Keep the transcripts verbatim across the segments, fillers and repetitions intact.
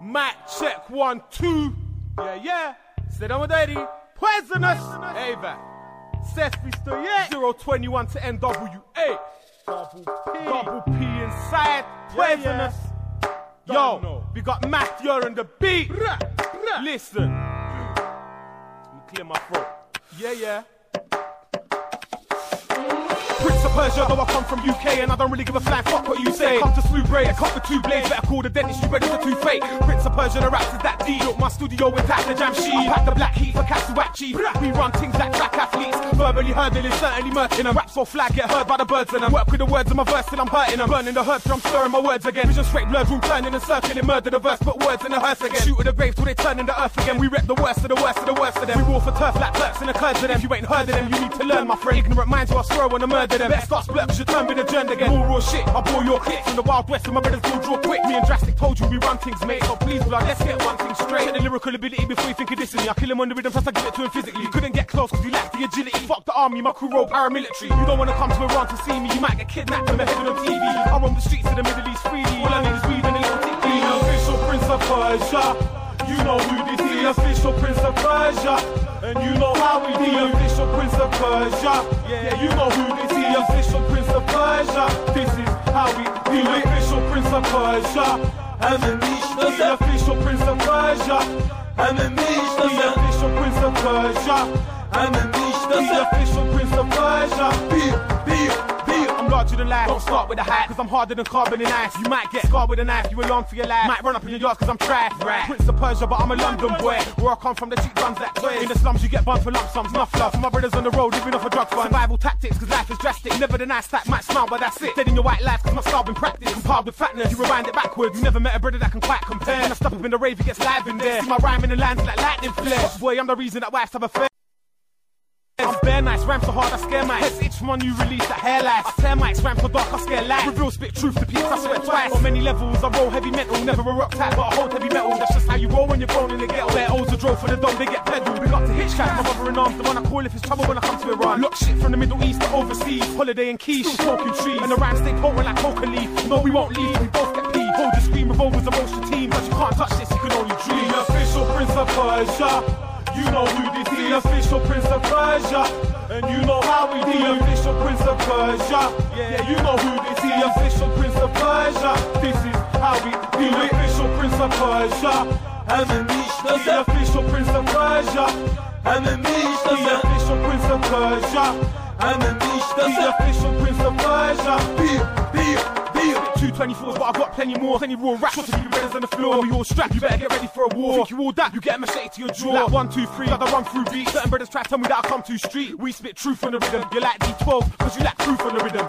Mic check one, two. Yeah, yeah. Sit down with Eddie. Poisonous. Hey, that. Seth Fisto, yeah. zero twenty-one to N W A. Double P. Double P inside. Poisonous. Yeah, yeah. Yo, know. We got Matthew on the beat. Rah, rah. Listen. Let me clear my throat. Yeah, yeah. Prince of Persia, though I come from U K and I don't really give a flying fuck what you say. Come to slew braids, cut with two blades, better call the dentist, you ready for two fake. Prince of Persia, the raps is that deep. Look, my studio intact, the jam sheet. Pack the black heat for Katsuachi. We run things like track athletes. Verbally hurdling, certainly murking them. Raps or flag, get heard by the birds in them. Work with the words in my verse till I'm hurting them. Burning the herbs till I'm stirring my words again. Vision straight blurred, room turning and circling. Murder the verse, put words in the hearse again. Shoot at the grave till they turn in the earth again. We rep the worst of the worst of the worst of them. We war for turf like Turks and the Kurds of them. If you ain't heard of them, you need to learn, my friend. Ignorant minds who I swear wanna murder them. Better start splurt, cause your turn been adjourned again. More raw shit, I bore your clicks. From the Wild West, and my brothers will draw quick. Me and Drastic told you we run things, mate. So please, blood, let's get one thing straight. Check the lyrical ability before you think of dissing me. I kill him on the rhythm, plus I give it to him physically. You couldn't get close cause you lacked the agility. Fuck the army, my crew roll paramilitary. You don't wanna come to Iran to see me. You might get kidnapped from the head on T V. I roam the streets of the Middle East freely. All I need is weed and a little tick. The official Prince of Persia. You know who this is. The official Prince of Persia. And you know how we do. The official Prince of Persia. Yeah, you know who this is. The official Prince of Persia. This is how we do. The official Prince of Persia. And the niche. The official Prince of Persia. And the niche. The official Prince of Persia. And the niche. The official Prince of Persia. Beat, beat, beat. I'm larger than life. Don't start with a hat, cause I'm harder than carbon and ice. You might get scarred with a knife, you alarm for your life. Might run up in your yards cause I'm trash. Right. Prince of Persia, but I'm a London boy. Where I come from, the cheap guns like toys. In the slums, you get bumped for lump sums. Enough love for my brothers on the road, living off a drug fund. Survival tactics, cause life is drastic. Never the nice stack, might smile, but that's it. Dead in your white life, cause my starving practice. Compiled with fatness, you rewind it backwards. You never met a brother that can quite compare. When I step up in the rave, it gets live in there. See my rhyme in the lands like lightning flare. Boy, I'm the reason that wives have a fair. I'm bare nice, rhyme so hard I scare mics. Heads itch from my new release, that hair life. I tear mics, rhyme so dark I scare light. Reveal, spit truth to peace, I swear twice. On many levels, I roll heavy metal. Never a rock type, but I hold heavy metal. That's just how you roll when you're grown in the ghetto. Their O's are drove for the dome, they get pedal. Big up to Hitchcock, my brother in arms. The one I call if it's trouble when I come to Iran. Lock shit from the Middle East to overseas. Holiday and keys, still smoking trees. And the rhymes stay potent like coca leaf. No, we won't leave, we both get peed. Hold the screen, revolvers amongst your team. But you can't touch this, you can only dream. The official Prince of Persia. You know who this is. The official Prince of Persia. And you know how we do. The official Prince of Persia. Yeah, you know who this is. The official Prince of Persia. This is how we do. The official Prince of Persia. And the niche. The official Prince of Persia. And the niche. The official Prince of Persia. And the niche. The official Prince of Persia. Beat, beat, beat. two twenty-fours, but I've got plenty more. Plenty raw raps, shots of you brothers on the floor. And we all strapped, you better get ready for a war. Think you all that, you get a machete to your jaw. Like one, two, three, like the run through beats. Certain brothers try to tell me that I come too street. We spit truth on the rhythm. You like D twelve, cause you lack proof on the rhythm.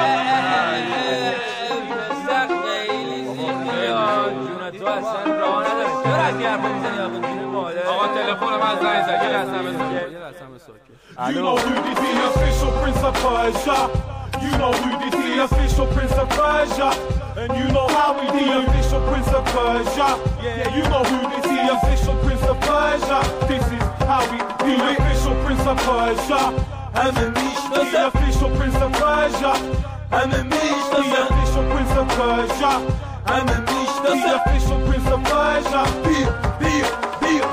You know who this is, the official Prince of Persia. You know who this is, the official Prince of Persia. And you know how we do. The official Prince of Persia. Yeah, you know who this is, the official Prince of Persia. This is how we do. The official Prince of Persia. And the niche. The official Prince of Persia. And the niche. The official Prince of Persia. And the niche. The official Prince of Persia. Beat, beat, beat.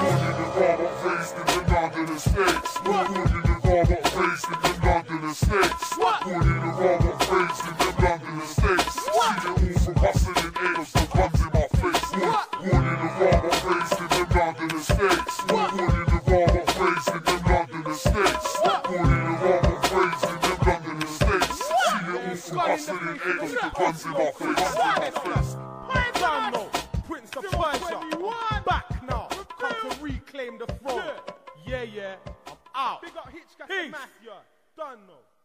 Born in the Rama, raised in the London estates. Born in the Rama, raised in the London estates. Born in the Rama, raised in the London estates. See it all from hustling ailes, the guns in my face. Born in the Rama, raised in the London estates. Born in the Rama, raised in the London estates. Born in the Rama, raised in the London estates. See it all from hustling ailes, the guns in my face. Prince of Persia, back now, come to reclaim the throne. Yeah, yeah, I'm out. Big up Hitchcock and Matthew, done no.